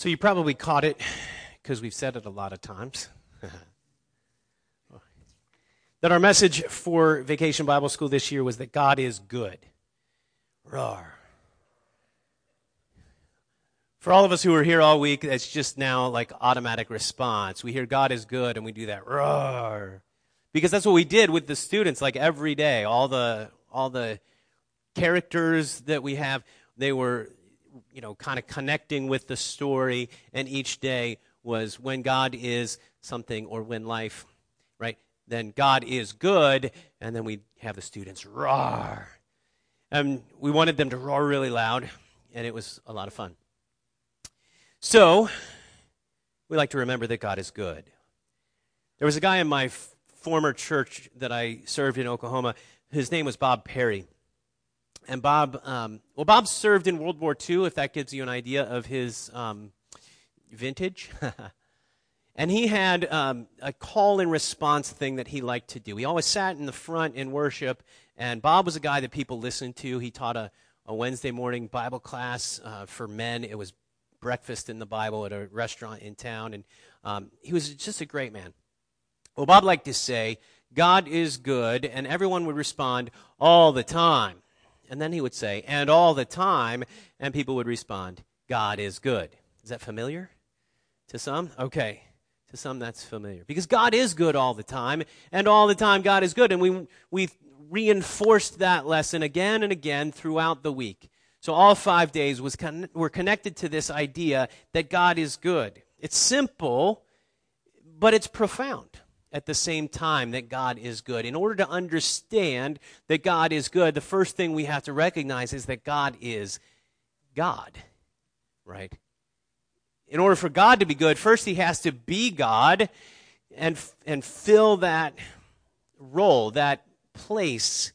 So you probably caught it, because we've said it a lot of times, that our message for Vacation Bible School this year was that God is good. Roar. For all of us who were here all week, that's just now like automatic response. We hear God is good and we do that roar. Because that's what we did with the students like every day. All the characters that we have, they were, kind of connecting with the story, and each day was when God is something or when life, right? Then God is good, and then we have the students roar. And we wanted them to roar really loud, and it was a lot of fun. So, we like to remember that God is good. There was a guy in my former church that I served in Oklahoma. His name was Bob Perry. And Bob served in World War II, if that gives you an idea of his vintage. And he had a call and response thing that he liked to do. He always sat in the front in worship, and Bob was a guy that people listened to. He taught a Wednesday morning Bible class for men. It was breakfast in the Bible at a restaurant in town, and he was just a great man. Well, Bob liked to say, God is good, and everyone would respond, all the time. And then he would say, and all the time, and people would respond, God is good. Is that familiar to some? Okay, to some that's familiar. Because God is good all the time, and all the time God is good. And we reinforced that lesson again and again throughout the week. So all 5 days were connected to this idea that God is good. It's simple, but it's profound at the same time that God is good. In order to understand that God is good, the first thing we have to recognize is that God is God, right? In order for God to be good, first he has to be God and fill that role, that place.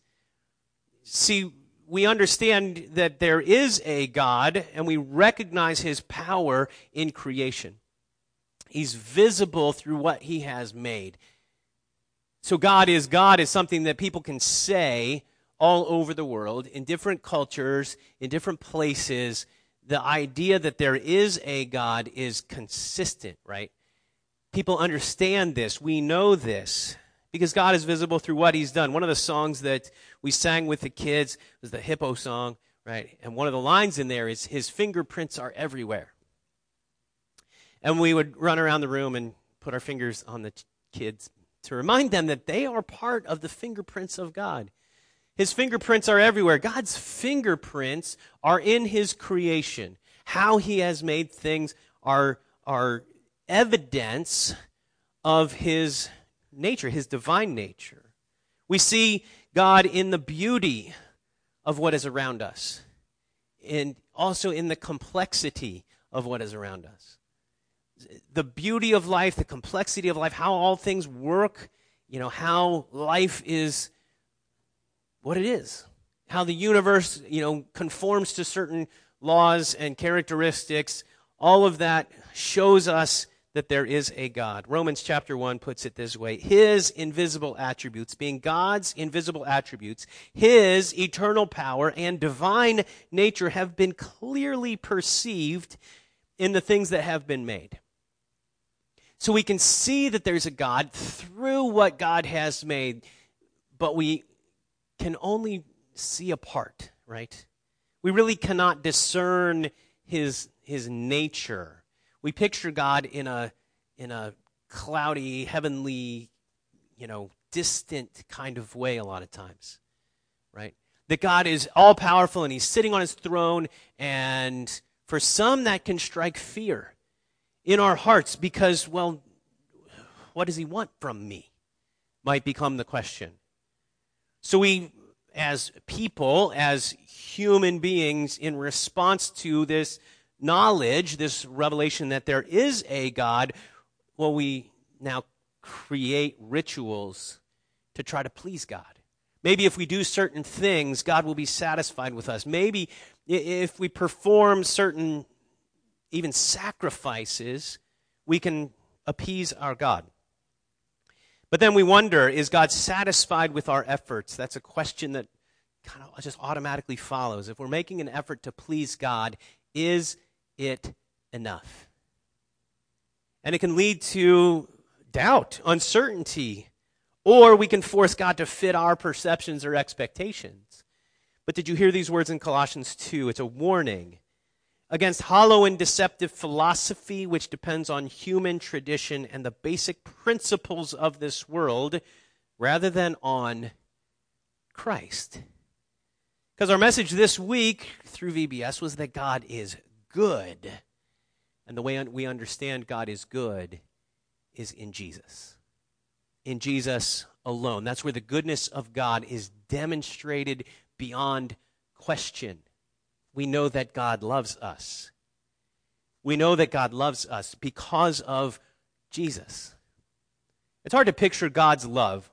See, we understand that there is a God, and we recognize his power in creation. He's visible through what he has made. So God is something that people can say all over the world, in different cultures, in different places. The idea that there is a God is consistent, right? People understand this. We know this because God is visible through what he's done. One of the songs that we sang with the kids was the Hippo song, right? And one of the lines in there is, his fingerprints are everywhere. And we would run around the room and put our fingers on the kids to remind them that they are part of the fingerprints of God. His fingerprints are everywhere. God's fingerprints are in his creation. How he has made things are evidence of his nature, his divine nature. We see God in the beauty of what is around us, and also in the complexity of what is around us. The beauty of life, the complexity of life, how all things work, how life is what it is, how the universe, conforms to certain laws and characteristics. All of that shows us that there is a God. Romans chapter 1 puts it this way: his invisible attributes, being God's invisible attributes, his eternal power and divine nature have been clearly perceived in the things that have been made. So we can see that there's a God through what God has made, but we can only see a part, right? We really cannot discern his nature. We picture God in a cloudy, heavenly, distant kind of way a lot of times, right? That God is all-powerful and he's sitting on his throne, and for some that can strike fear in our hearts because, well, what does he want from me? Might become the question. So we, as people, as human beings, in response to this knowledge, this revelation that there is a God, well, we now create rituals to try to please God. Maybe if we do certain things, God will be satisfied with us. Maybe if we perform certain even sacrifices, we can appease our God. But then we wonder, is God satisfied with our efforts? That's a question that kind of just automatically follows. If we're making an effort to please God, is it enough? And it can lead to doubt, uncertainty, or we can force God to fit our perceptions or expectations. But did you hear these words in Colossians 2? It's a warning against hollow and deceptive philosophy which depends on human tradition and the basic principles of this world rather than on Christ. Because our message this week through VBS was that God is good. And the way we understand God is good is in Jesus. In Jesus alone. That's where the goodness of God is demonstrated beyond question. We know that God loves us. We know that God loves us because of Jesus. It's hard to picture God's love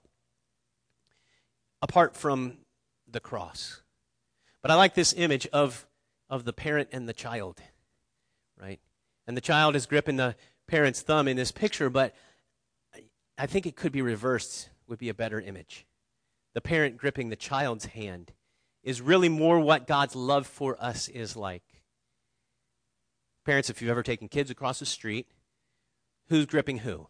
apart from the cross. But I like this image of the parent and the child, right? And the child is gripping the parent's thumb in this picture, but I think it could be reversed, would be a better image. The parent gripping the child's hand is really more what God's love for us is like. Parents, if you've ever taken kids across the street, who's gripping who?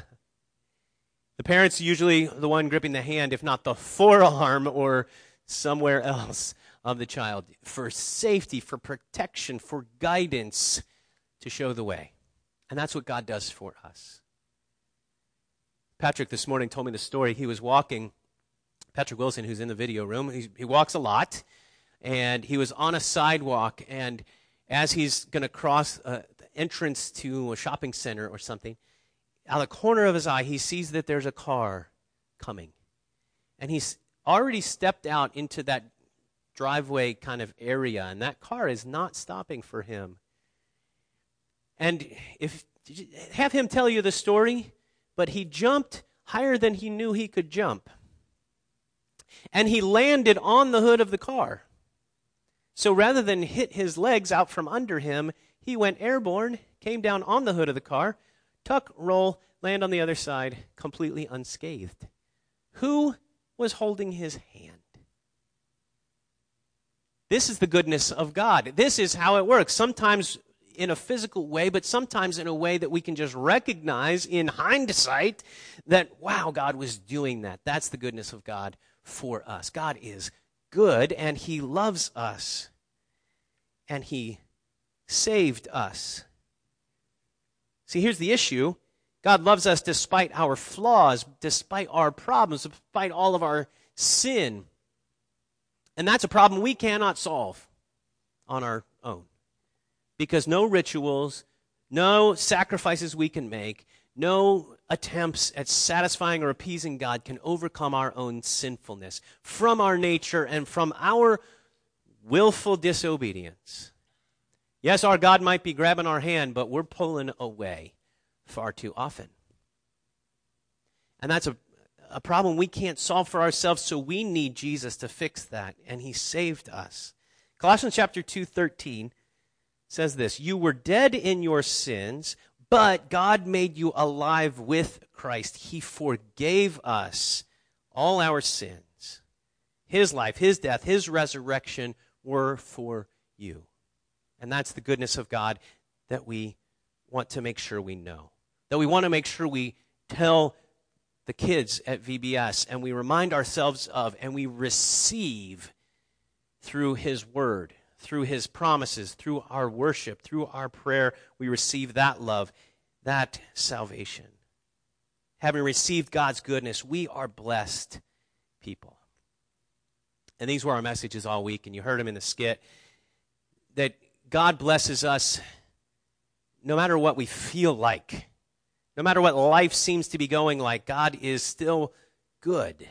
The parent's usually the one gripping the hand, if not the forearm or somewhere else of the child, for safety, for protection, for guidance, to show the way. And that's what God does for us. Patrick this morning told me the story. He was walking, Patrick Wilson, who's in the video room, he walks a lot, and he was on a sidewalk, and as he's going to cross the entrance to a shopping center or something, out of the corner of his eye, he sees that there's a car coming. And he's already stepped out into that driveway kind of area, and that car is not stopping for him. And have him tell you the story, but he jumped higher than he knew he could jump. And he landed on the hood of the car. So rather than hit his legs out from under him, he went airborne, came down on the hood of the car, tuck, roll, land on the other side, completely unscathed. Who was holding his hand? This is the goodness of God. This is how it works. Sometimes in a physical way, but sometimes in a way that we can just recognize in hindsight that, wow, God was doing that. That's the goodness of God for us. God is good, and he loves us, and he saved us. See, here's the issue. God loves us despite our flaws, despite our problems, despite all of our sin. And that's a problem we cannot solve on our own. Because no rituals, no sacrifices we can make, no attempts at satisfying or appeasing God can overcome our own sinfulness from our nature and from our willful disobedience. Yes, our God might be grabbing our hand, but we're pulling away far too often. And that's a problem we can't solve for ourselves, so we need Jesus to fix that, and he saved us. Colossians chapter 2:13 says this, "You were dead in your sins, but God made you alive with Christ. He forgave us all our sins. His life, his death, his resurrection were for you." And that's the goodness of God that we want to make sure we know. That we want to make sure we tell the kids at VBS and we remind ourselves of and we receive through his word, through his promises, through our worship, through our prayer. We receive that love, that salvation. Having received God's goodness, we are blessed people. And these were our messages all week, and you heard them in the skit, that God blesses us no matter what we feel like. No matter what life seems to be going like, God is still good.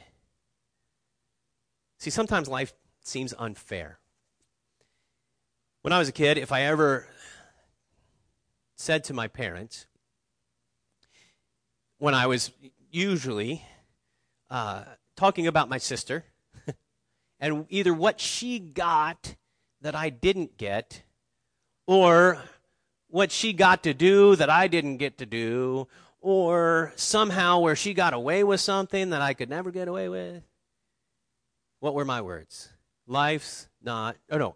See, sometimes life seems unfair. When I was a kid, if I ever said to my parents, when I was usually talking about my sister, and either what she got that I didn't get, or what she got to do that I didn't get to do, or somehow where she got away with something that I could never get away with. What were my words? That's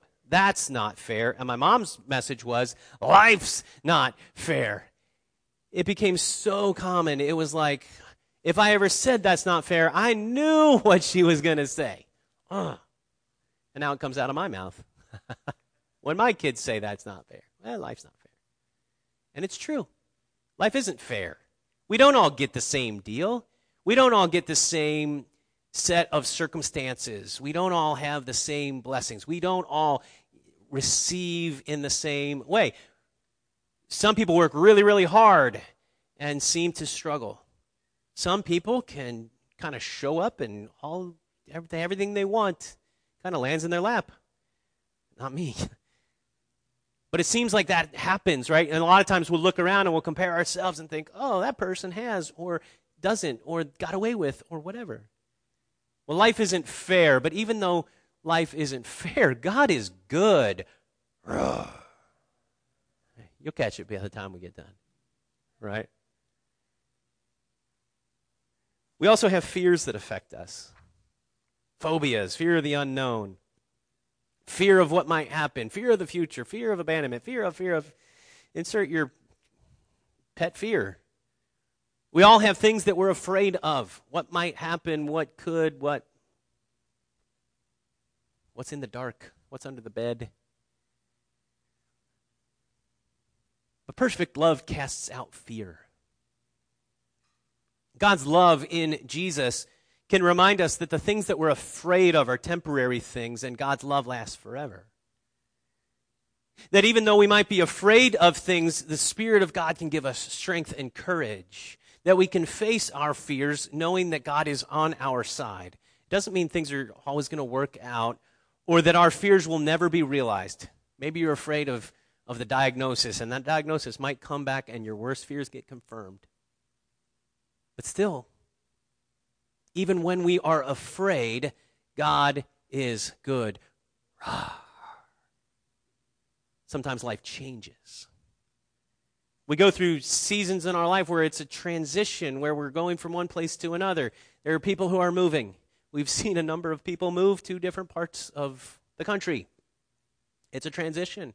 not fair. And my mom's message was, life's not fair. it became so common. It was like, if I ever said that's not fair, I knew what she was going to say. And now it comes out of my mouth. When my kids say that's not fair, well, life's not fair. And it's true. Life isn't fair. We don't all get the same deal. We don't all get the same set of circumstances. We don't all have the same blessings. We don't all receive in the same way. Some people work really, really hard and seem to struggle. Some people can kind of show up and everything they want kind of lands in their lap. Not me. But it seems like that happens, right? And a lot of times we'll look around and we'll compare ourselves and think, oh, that person has or doesn't or got away with or whatever. Well, life isn't fair, but even though life isn't fair, God is good. You'll catch it by the time we get done, right? We also have fears that affect us. Phobias, fear of the unknown, fear of what might happen, fear of the future, fear of abandonment, fear of, insert your pet fear. We all have things that we're afraid of. What might happen, what could, what's in the dark, what's under the bed. But perfect love casts out fear. God's love in Jesus can remind us that the things that we're afraid of are temporary things, and God's love lasts forever. That even though we might be afraid of things, the Spirit of God can give us strength and courage. That we can face our fears knowing that God is on our side. It doesn't mean things are always going to work out or that our fears will never be realized. Maybe you're afraid of the diagnosis, and that diagnosis might come back and your worst fears get confirmed. But still, even when we are afraid, God is good. Sometimes life changes. We go through seasons in our life where it's a transition, where we're going from one place to another. There are people who are moving. We've seen a number of people move to different parts of the country. It's a transition.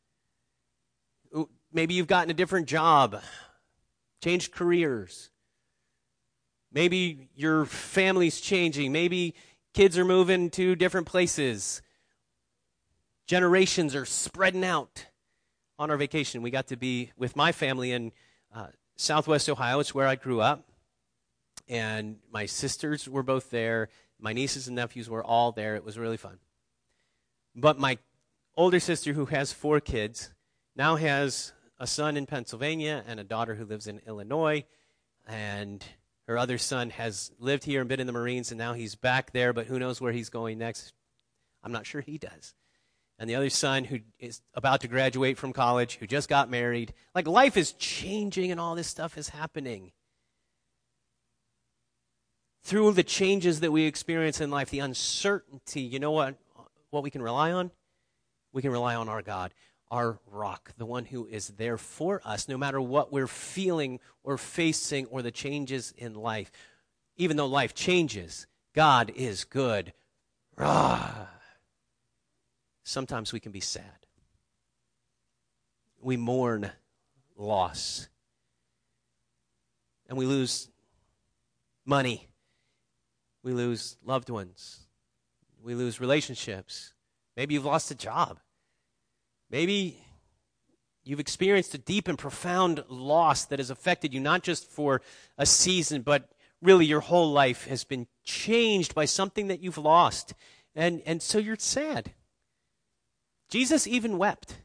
Maybe you've gotten a different job, changed careers. Maybe your family's changing. Maybe kids are moving to different places. Generations are spreading out. On our vacation, we got to be with my family in Southwest Ohio. It's where I grew up. And my sisters were both there. My nieces and nephews were all there. It was really fun. But my older sister, who has 4 kids, now has a son in Pennsylvania and a daughter who lives in Illinois. And her other son has lived here and been in the Marines, and now he's back there, but who knows where he's going next. I'm not sure he does. And the other son who is about to graduate from college, who just got married. Like, life is changing and all this stuff is happening. Through the changes that we experience in life, the uncertainty, you know what we can rely on? We can rely on our God, our rock, the one who is there for us, no matter what we're feeling or facing or the changes in life. Even though life changes, God is good. Sometimes we can be sad. We mourn loss. And we lose money. We lose loved ones. We lose relationships. Maybe you've lost a job. Maybe you've experienced a deep and profound loss that has affected you, not just for a season, but really your whole life has been changed by something that you've lost. And so you're sad. Jesus even wept.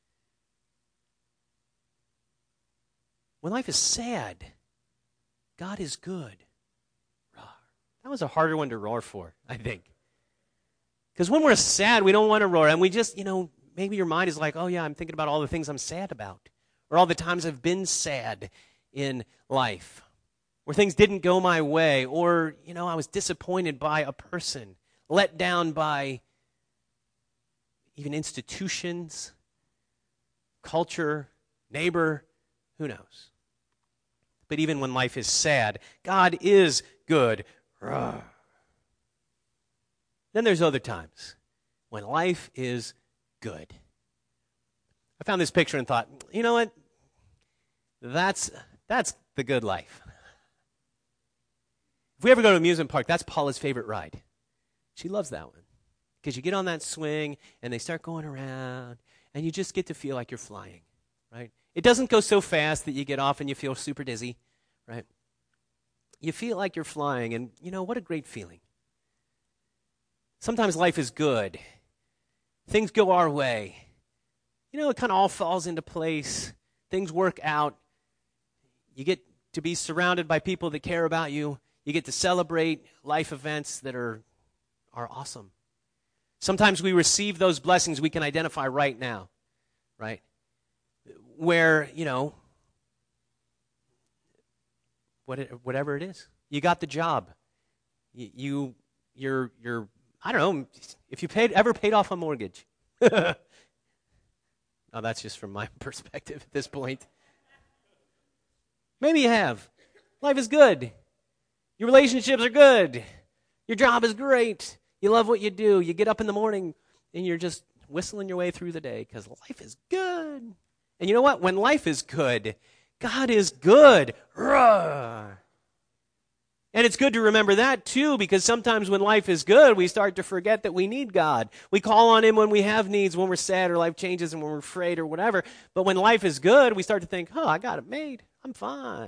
When life is sad, God is good. That was a harder one to roar for, I think. Because when we're sad, we don't want to roar. And we just, maybe your mind is like, oh yeah, I'm thinking about all the things I'm sad about. Or all the times I've been sad in life. Or things didn't go my way. Or, I was disappointed by a person. Let down by even institutions, culture, neighbor, who knows? But even when life is sad, God is good. Then there's other times when life is good. I found this picture and thought, you know what? That's That's the good life. If we ever go to an amusement park, that's Paula's favorite ride. She loves that one. Because you get on that swing, and they start going around, and you just get to feel like you're flying, right? It doesn't go so fast that you get off and you feel super dizzy, right? You feel like you're flying, and what a great feeling. Sometimes life is good. Things go our way. It kind of all falls into place. Things work out. You get to be surrounded by people that care about you. You get to celebrate life events that are awesome. Sometimes we receive those blessings we can identify right now, right? Where, whatever it is. You got the job. You're I don't know, if you ever paid off a mortgage. No, that's just from my perspective at this point. Maybe you have. Life is good. Your relationships are good. Your job is great. You love what you do. You get up in the morning and you're just whistling your way through the day because life is good. And you know what? When life is good, God is good. Roar. And it's good to remember that too, because sometimes when life is good, we start to forget that we need God. We call on Him when we have needs, when we're sad or life changes and when we're afraid or whatever. But when life is good, we start to think, I got it made. I'm fine.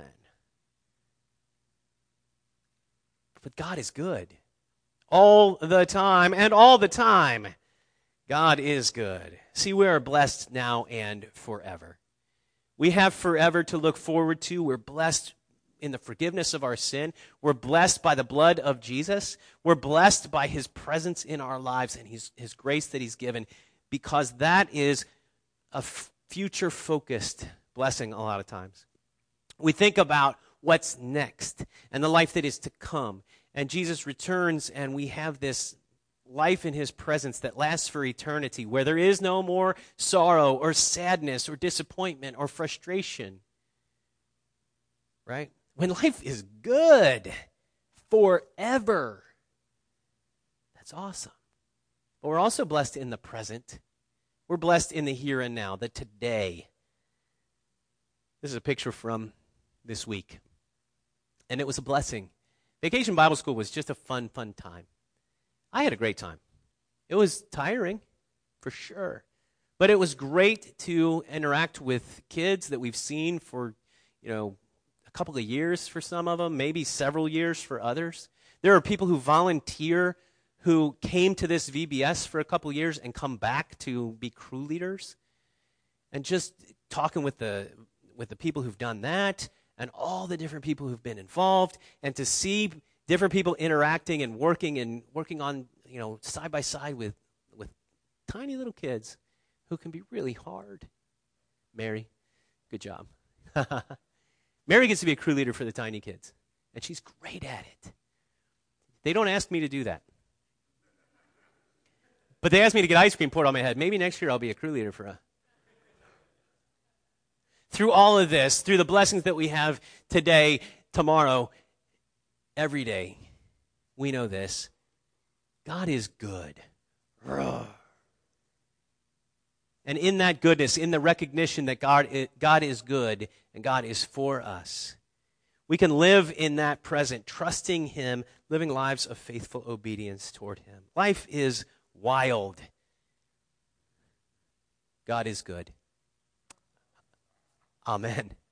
But God is good. All the time, and all the time, God is good. See, we are blessed now and forever. We have forever to look forward to. We're blessed in the forgiveness of our sin. We're blessed by the blood of Jesus. We're blessed by His presence in our lives and His grace that He's given, because that is a future-focused blessing a lot of times. We think about what's next and the life that is to come. And Jesus returns, and we have this life in His presence that lasts for eternity, where there is no more sorrow or sadness or disappointment or frustration. Right? When life is good forever, that's awesome. But we're also blessed in the present. We're blessed in the here and now, the today. This is a picture from this week, and it was a blessing. Vacation Bible School was just a fun time. I had a great time. It was tiring, for sure. But it was great to interact with kids that we've seen for, a couple of years for some of them, maybe several years for others. There are people who volunteer who came to this VBS for a couple of years and come back to be crew leaders. And just talking with the people who've done that, and all the different people who've been involved, and to see different people interacting and working on, side by side with tiny little kids who can be really hard. Mary, good job. Mary gets to be a crew leader for the tiny kids, and she's great at it. They don't ask me to do that. But they asked me to get ice cream poured on my head. Maybe next year I'll be a crew leader for a... Through all of this, through the blessings that we have today, tomorrow, every day, we know this. God is good. Roar. And in that goodness, in the recognition that God is good and God is for us, we can live in that present, trusting Him, living lives of faithful obedience toward Him. Life is wild. God is good. Amen.